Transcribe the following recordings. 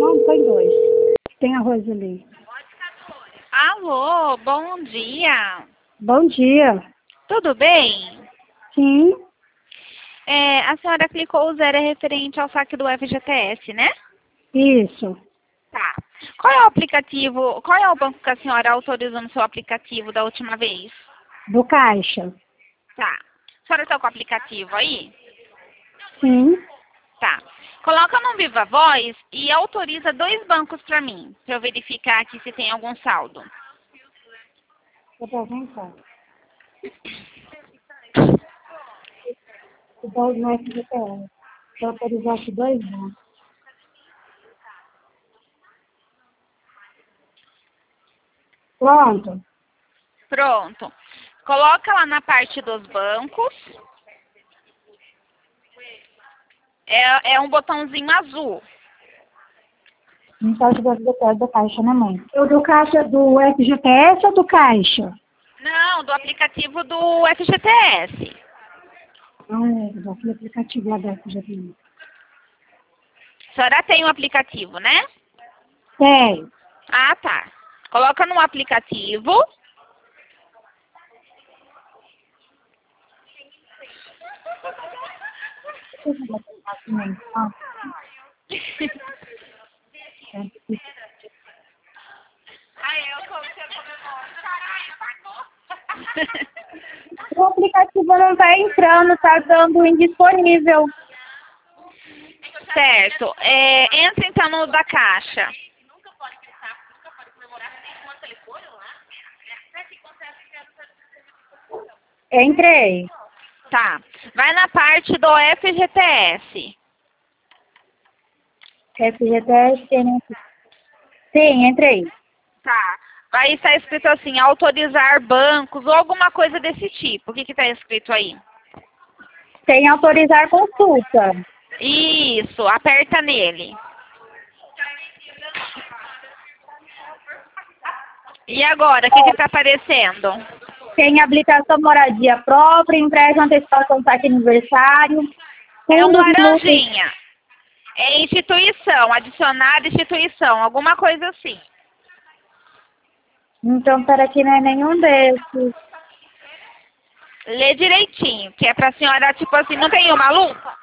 Não, põe dois. Tem arroz ali. Alô, bom dia. Bom dia. Tudo bem? Sim, A senhora clicou o zero referente ao saque do FGTS, né? isso. Tá. Qual é o aplicativo, qual é o banco que a senhora autorizou no seu aplicativo da última vez? Do Caixa. Tá. A senhora está com o aplicativo aí? Sim. Tá. Coloca no Viva Voz e autoriza 2 bancos para mim, para eu verificar aqui se tem algum saldo. Eu tô vem cá. O dois no FGTS. Se eu autorizasse dois, não. Pronto. Pronto. Coloca lá na parte dos bancos. É um botãozinho azul. Não pode do FGTS do Caixa, né, mãe? O do Caixa do FGTS ou do Caixa? Não, do aplicativo do FGTS. Não, é daquele aplicativo lá do FGTS. A senhora tem o aplicativo, né? Tem. Ah, tá. Coloca no aplicativo. O aplicativo não está entrando, está dando indisponível. Certo. Entra então no da Caixa. Entrei. Tá. Vai na parte do FGTS. FGTS tem, né? Sim, entrei. Tá. Vai estar escrito assim, autorizar bancos ou alguma coisa desse tipo. O que está escrito aí? Tem autorizar consulta. Isso, aperta nele. E agora, o que está aparecendo? Tem habilitação moradia própria, empréstimo antecipação saque aniversário. É um Fundos mútuos. laranjinha. É instituição, adicionar instituição, alguma coisa assim. Então, para aqui não é nenhum desses. Lê direitinho, que é pra senhora, tipo assim, não tem uma lupa?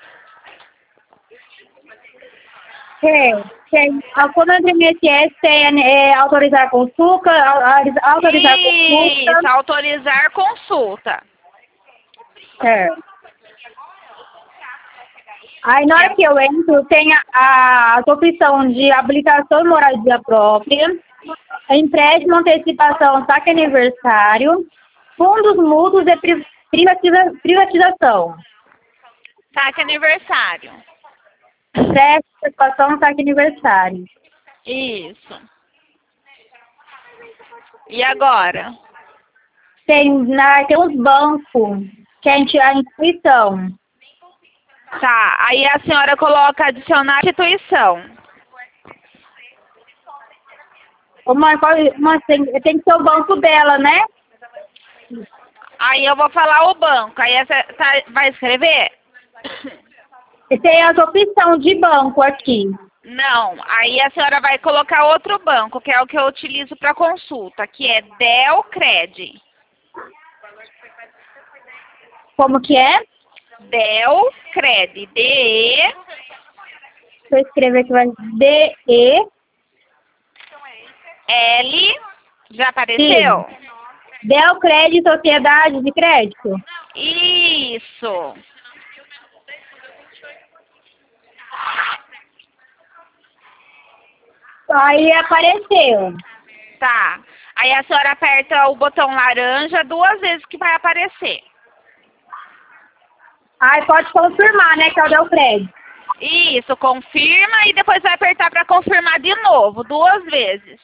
Tem. Como entra no INSS, tem autorizar consulta, autorizar consulta. Isso, autorizar consulta. Certo. Aí, na hora que eu entro, tem as opções de habilitação e moradia própria, empréstimo, antecipação, saque aniversário, fundos mútuos e privatização. Saque aniversário. Empréstimo, antecipação, saque aniversário. Isso. E agora? Tem uns bancos, que é a instituição. Tá, aí a senhora coloca adicionar instituição. Tem que ser o banco dela, né? Aí eu vou falar o banco, aí vai escrever? E tem as opções de banco aqui. Não, aí a senhora vai colocar outro banco, que é o que eu utilizo para consulta, que é Delcred. Como que é? Delcred, D-E... Deixa eu escrever aqui, vai D-E... L, já apareceu? Delcred, Sociedade de Crédito. Isso. Aí apareceu. Tá. Aí a senhora aperta o botão laranja 2 vezes que vai aparecer. Aí pode confirmar, né, que é o Delcred. Isso, confirma e depois vai apertar para confirmar de novo, 2 vezes.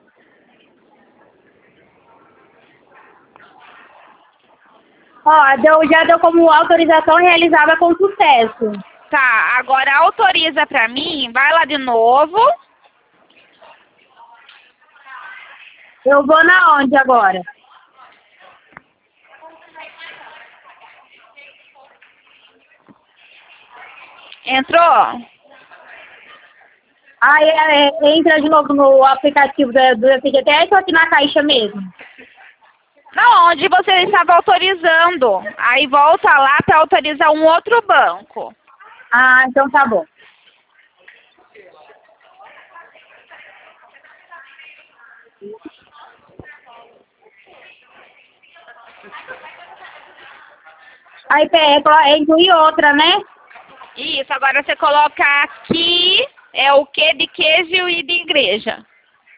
Ó, já deu como autorização realizada com sucesso. Tá, agora autoriza para mim, vai lá de novo. Eu vou na onde agora? Entrou? Aí entra de novo no aplicativo do FGTS ou aqui na Caixa mesmo? Não, onde você estava autorizando. Aí volta lá para autorizar um outro banco. Ah, então tá bom. Aí inclui outra, né? Isso, agora você coloca aqui, é o Q de queijo e de igreja.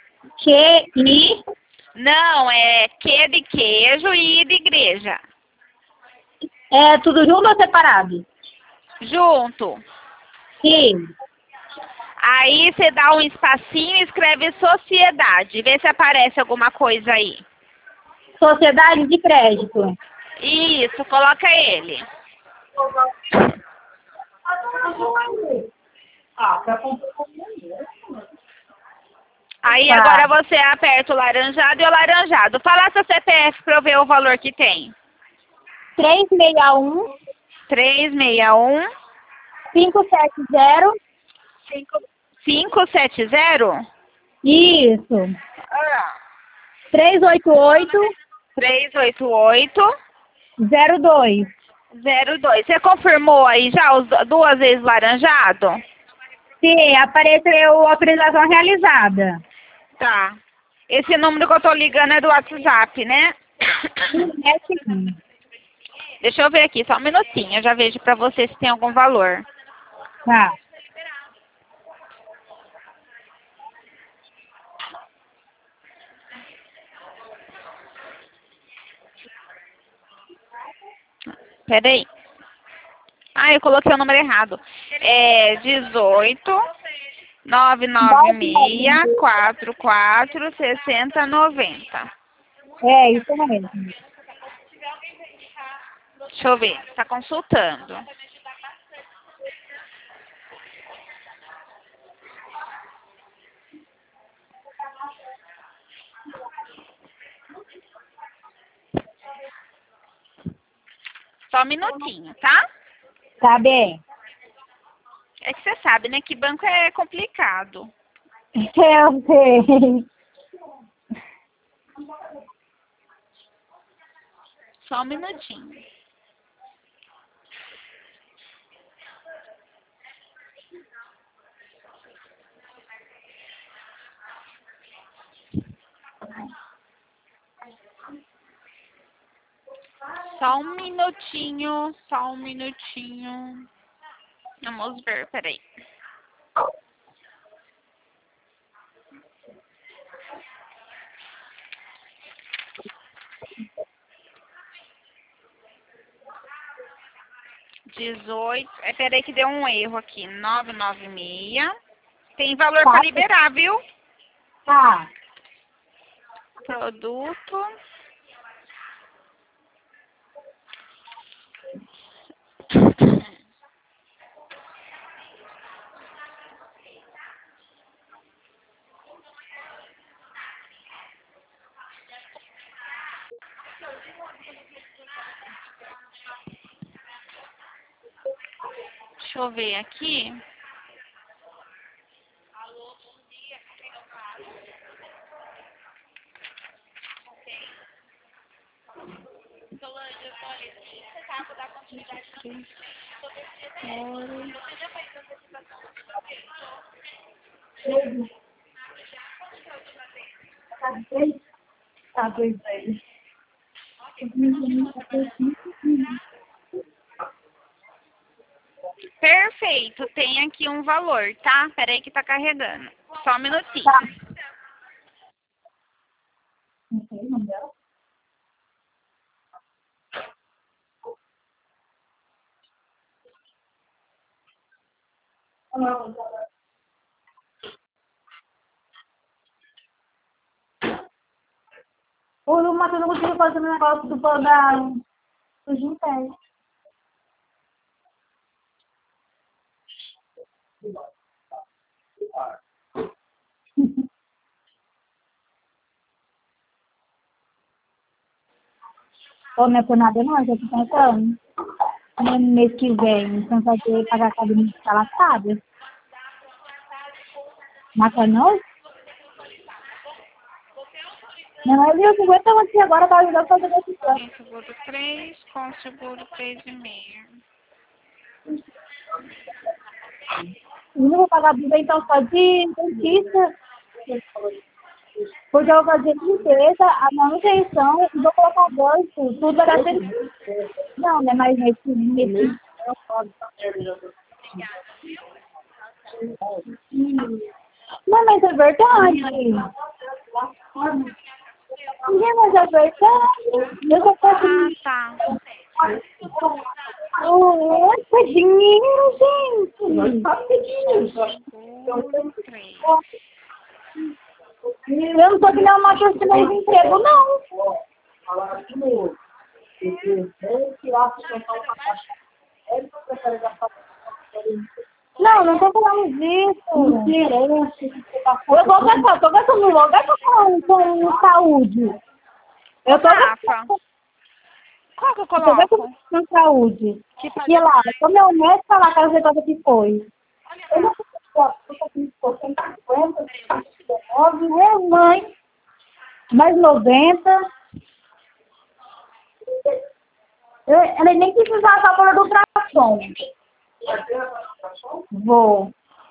Não, é Q de queijo e I de igreja. É tudo junto ou separado? Junto. Sim. Aí você dá um espacinho e escreve sociedade. Vê se aparece alguma coisa aí. Sociedade de crédito. Isso, coloca ele. Aí Tá. agora você aperta o laranjado e o laranjado. Fala seu CPF para eu ver o valor que tem. 361 361 570. 570? Isso. 388 388 02. 02. Você confirmou aí já os duas vezes laranjado? Sim, apareceu autorização realizada. Tá. Esse número que eu tô ligando é do WhatsApp, né? É sim. Deixa eu ver aqui, só um minutinho. Eu já vejo pra você se tem algum valor. Tá. Peraí. Ah, eu coloquei o número errado. É 18 996 44 60 90. É, isso mesmo. Deixa eu ver. Tá consultando. Só um minutinho, tá? Tá bem. É que você sabe, né? Que banco é complicado. Eu sei. Só um minutinho. Só um minutinho, só um minutinho. Vamos ver, peraí. Peraí que deu um erro aqui. 996. Tem valor Tá. para liberar, viu? Tá. Produto. Deixa eu ver aqui. Tá, dois aí. Perfeito, tem aqui um valor, tá? Peraí que tá carregando. Só um minutinho. Tá. Não sei o nome dela. O Matheus não conseguiu fazer o negócio do Gimpé. Ô, não é por nada não, eu tô pensando. No mês que vem, então vai ter que pagar a academia escalatada. Macarrão? Não, mas eu 50 aqui agora para ajudar a fazer esse plano. Sem seguro 3, com seguro 3,5. Eu não vou pagar então só de dentista. Porque eu vou fazer limpeza, a manutenção e vou colocar bolso. Tudo vai dar certo. Não, né? Mas nesse. Não, mas é verdade. Não, mas é verdade. Eu só posso. Ah, tá. Oh, é dinheiro, gente. Seguro 3. Eu não tô que nem uma pessoa de emprego, não. Não, não tô falando disso. Eu vou gastar, tô gastando, não vou gastar com saúde. Eu tô Rafa, gastando, qual que eu eu tô gastando coloco? com saúde. Tipo, E lá, o meu médico falar que a receita que foi. Eu não sei se 150, 19, mãe, mais 90. Ela nem precisava da cor do ultrassom. Vou.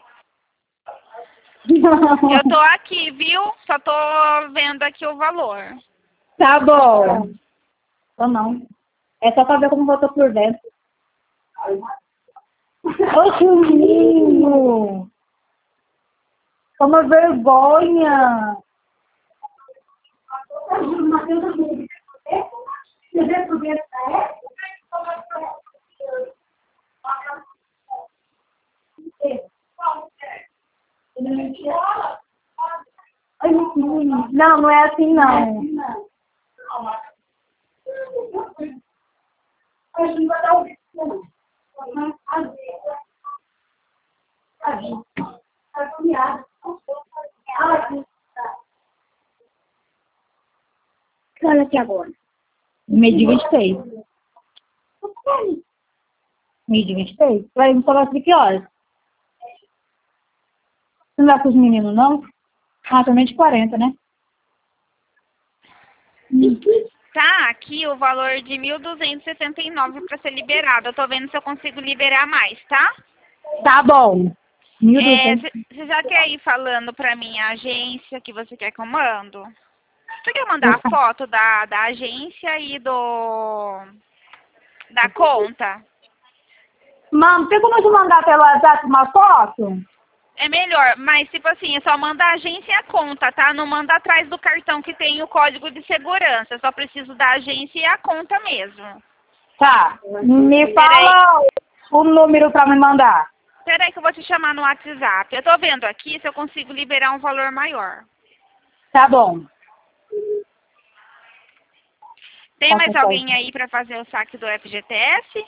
eu tô aqui, viu? Só tô vendo aqui o valor. Tá bom. Ou não. É só pra ver como eu tô por dentro. Ô, Juninho! Toma vergonha! Não, não é assim, não. Olha aqui agora. Meio de 26. Meio de 26? Vai me falar de que horas? Você não vai com os meninos, não? Ah, também de 40, né? Tá aqui o valor de 1.269 para ser liberado. Eu tô vendo se eu consigo liberar mais, tá? Tá bom. 1.200. Você já quer ir falando pra mim a agência que você quer que eu mando? Você quer mandar a foto da agência e da conta? Mano, tem como eu te mandar pelo WhatsApp uma foto? É melhor, mas tipo assim, só manda a agência e a conta, tá? Não manda atrás do cartão que tem o código de segurança. Eu só preciso da agência e a conta mesmo. Tá. Me fala o número pra me mandar. Peraí que eu vou te chamar no WhatsApp. Eu tô vendo aqui se eu consigo liberar um valor maior. Tá bom. Tem Tá, mais tá, alguém aí pra fazer o saque do FGTS?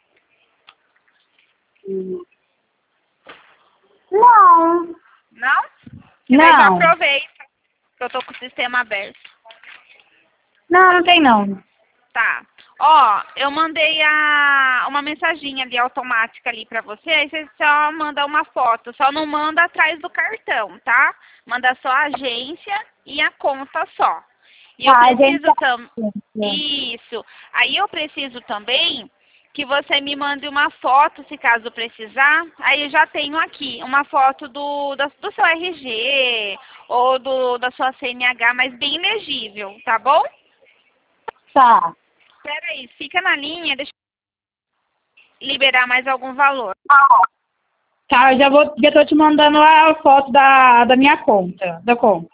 Não. Não? Que daí já Não. aproveita que eu tô com o sistema aberto. Não, não tem não. Tá. Ó, eu mandei uma mensaginha ali automática ali pra você, aí você só manda uma foto, só não manda atrás do cartão, tá? Manda só a agência e a conta só. E eu Tá, a gente... preciso Isso. Aí eu preciso também que você me mande uma foto, se caso precisar. Aí eu já tenho aqui uma foto do seu RG ou da sua CNH, mas bem legível, tá bom? Tá. Espera aí, fica na linha, deixa eu liberar mais algum valor. Tá, já tô te mandando a foto da minha conta, da conta.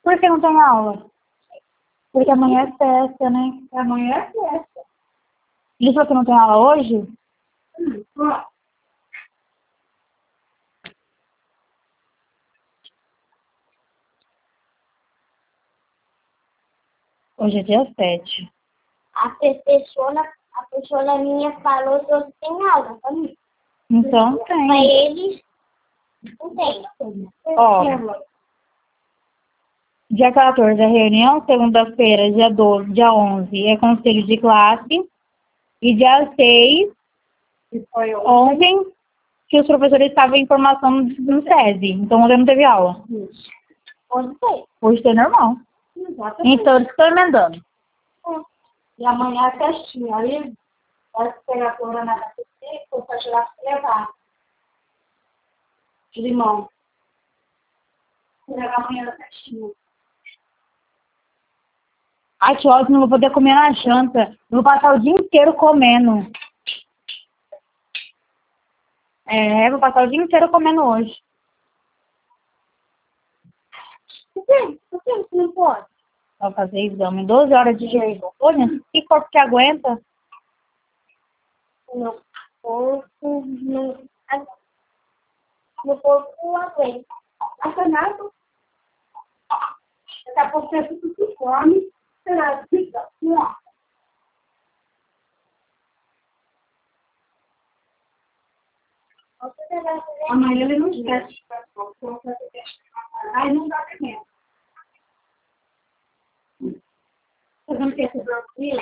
Por que não tem aula? Porque amanhã é festa, né? Amanhã é festa. Ele falou que não tem aula hoje? Ó, Hoje é dia 7. a pessoa minha falou que hoje tem aula, tá? Então Pra tem. eles, não tem. Ó, dia 14 é reunião, segunda-feira, dia 12, dia 11 é conselho de classe. E dia 6, Que foi ontem, que os professores estavam em formação no SESI. Então ontem não teve aula. hoje tem. Hoje tem normal. Exatamente. Então eles estão emendando. E amanhã é festinha. Aí vai pegar a flora na PC, for pra tirar pra levar. De limão. Levar amanhã na festinha. Ai, que ótimo, não vou poder comer na janta. Eu vou passar o dia inteiro comendo. Vou passar o dia inteiro comendo hoje. Por que você não pode? Vou fazer exame. 12 horas de jejum. Olha, que corpo que aguenta? No corpo, no corpo não aguenta. Afanado. Daqui a pouco você fica com fome. Será que fica assim, ó. Amanhã ele não esquece. Aí não dá tempo. Você não quer se dormir?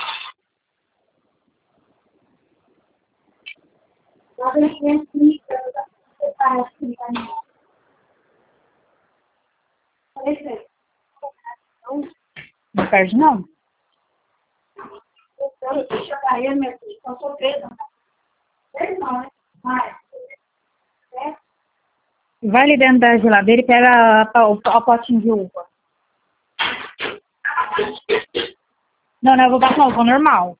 Lá vem frente, você parece que tá nem. Não perde, não. Então, deixa eu cair, minha filha. Então, sou presa. Não, né? Mas, Vai ali dentro da geladeira e pega o potinho de uva. Não, eu vou passar não, vou normal.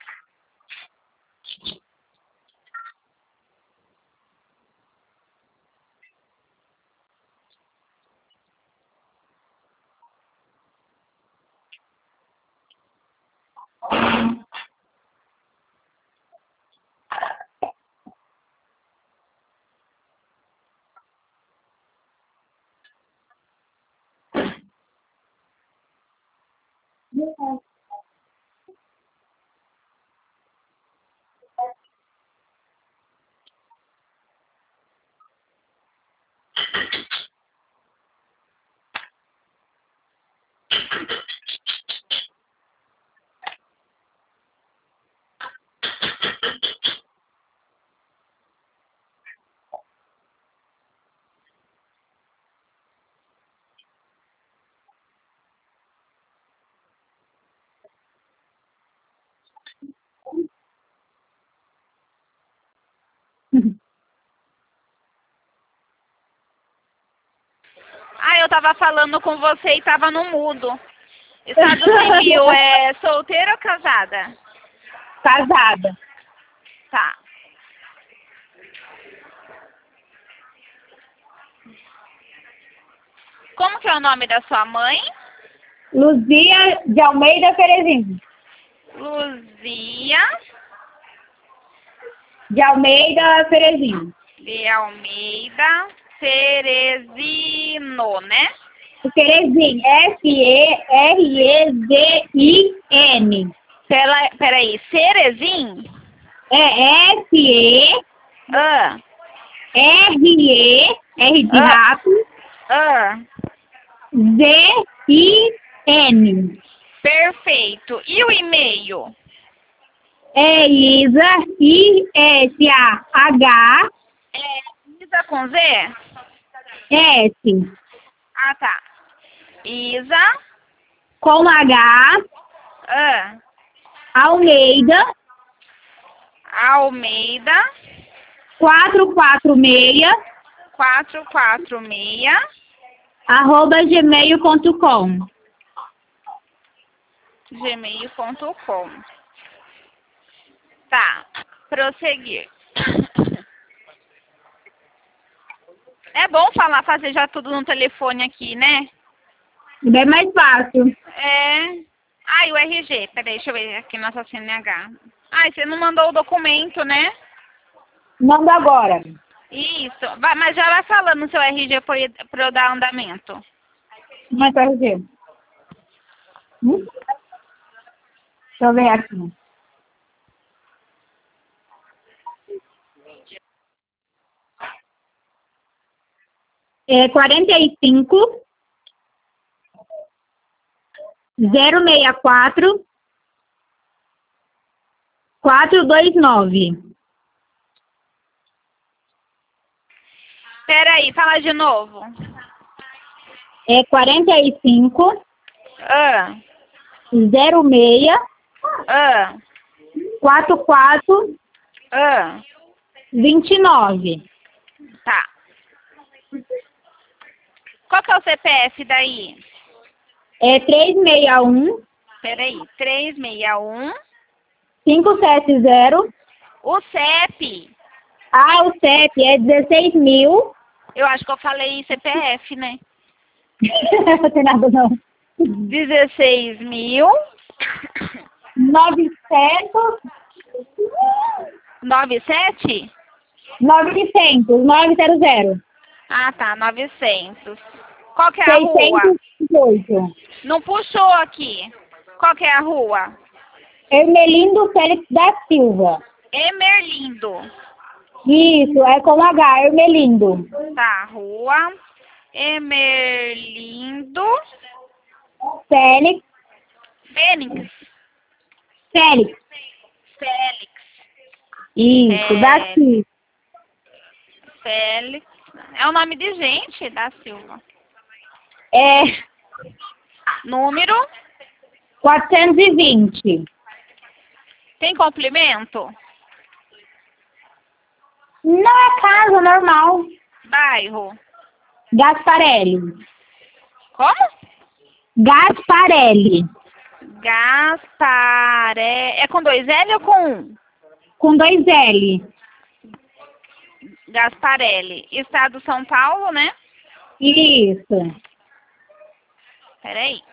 Ah, eu tava falando com você e tava no mudo. Estado civil é solteira ou casada? Casada. Tá. Como que é o nome da sua mãe? Luzia de Almeida Ferezinho. Luzia De Almeida Ferezinho. de Almeida Cerezino, né? Ferezinho. F-E-R-E-Z-I-N. Peraí, Cerezin? É F-E-R-E, Ah, R de Ah. rato, ah. Z-I-N. Perfeito. E o e-mail? É Isa, I-S-A-H, É Isa com Z? S, Ah, tá. Isa, com H, Almeida, Almeida, 446, 446, @gmail.com. gmail.com. Tá, prosseguir. É bom fazer já tudo no telefone aqui, né? Bem mais fácil. É. Ai, o RG. Peraí, deixa eu ver aqui nossa CNH. Ai, você não mandou o documento, né? Manda agora. Isso. Mas já vai falando no seu RG pra eu dar andamento. Mas vai ver. Deixa eu ver aqui. É 45 064 429. Peraí, fala de novo. É 45 Ah, 06 ah, 44 ah. 29. Tá. Qual que é o CPF daí? É 361 Peraí, 361. 570. O CEP. Ah, o CEP é 16.000. Eu acho que eu falei CPF, né? Não tem nada não. 16.000. 900. 97? 900. Ah, tá, 900. Qual que é a rua? 608. Não puxou aqui. Qual que é a rua? Ermelindo Félix da Silva. Emerlindo. Isso, é com H, Ermelindo. Tá, rua Emerlindo Félix. Fênix. Félix. Félix. Isso, da Silva. Félix. É o nome de gente, da Silva. É Número. 420. Tem complemento? Não é casa, normal. Bairro. Gasparelli. Como? Gasparelli. Gasparé. É com 2 L ou com 1? Com 2 L. Gasparelli. Estado São Paulo, né? Isso. Peraí.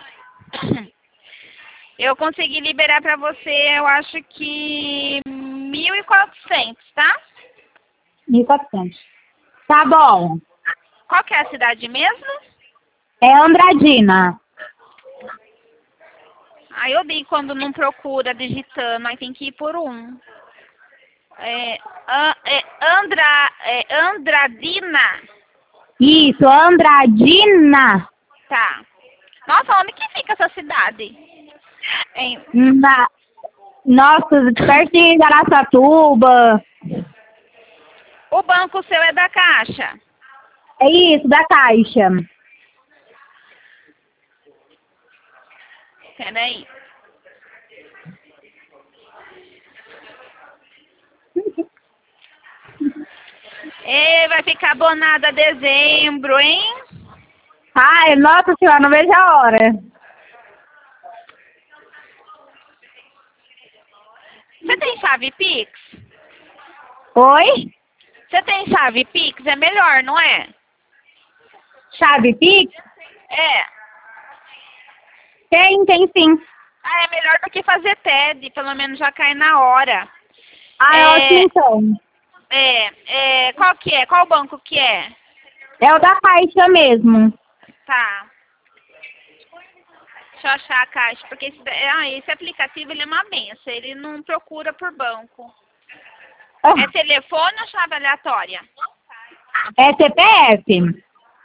Eu consegui liberar pra você, eu acho que 1.400, tá? 1.400. Tá bom. Qual que é a cidade mesmo? É Andradina. Aí eu odeio quando não procura digitando, aí tem que ir por um. Andradina. Isso, Andradina. Tá. Nossa, onde que fica essa cidade? Nossa, perto de Araçatuba. O banco seu é da Caixa. É isso, da Caixa. Peraí. Vai ficar abonada dezembro, hein? Ai, nossa senhora, não vejo a hora. Você tem chave Pix? Oi? Você tem chave Pix? É melhor, não é? Chave Pix? É. Tem sim. Ah, é melhor do que fazer TED, pelo menos já cai na hora. Ah, ótimo então. Qual que é? Qual banco que é? É o da Caixa mesmo. Tá. Deixa eu achar a Caixa, porque esse aplicativo ele é uma benção, ele não procura por banco. É telefone ou chave aleatória? É CPF.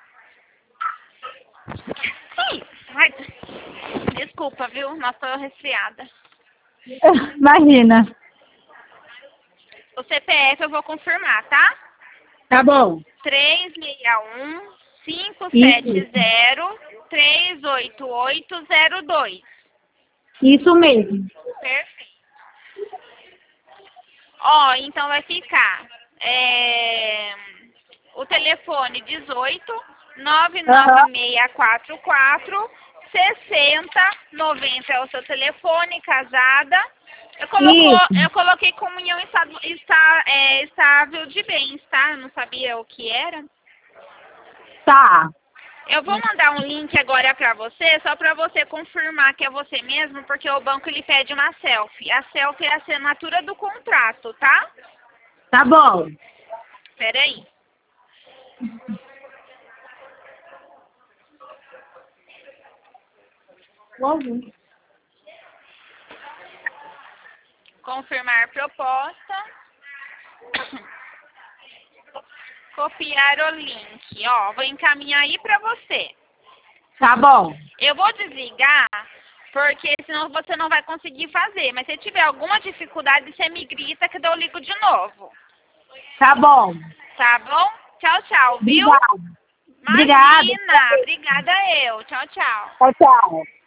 Ai, desculpa, viu? Nossa, tô resfriada. Imagina. O CPF eu vou confirmar, tá? Tá bom. 361 570 38802. Isso mesmo. Perfeito. Ó, então vai ficar o telefone 18 99644 6090 é o seu telefone, casada. Eu coloquei comunhão estável de bens, tá? Eu não sabia o que era. Tá. Eu vou mandar um link agora para você, só para você confirmar que é você mesmo, porque o banco ele pede uma selfie. A selfie é a assinatura do contrato, tá? Tá bom. Peraí. Login. Confirmar proposta. Copiar o link. Ó, vou encaminhar aí para você. Tá bom. Eu vou desligar, porque senão você não vai conseguir fazer. Mas se tiver alguma dificuldade, você me grita que eu ligo de novo. Tá bom. Tá bom? Tchau, tchau, viu? Obrigada. Imagina. Obrigada eu. Tchau, tchau. Tchau, tchau.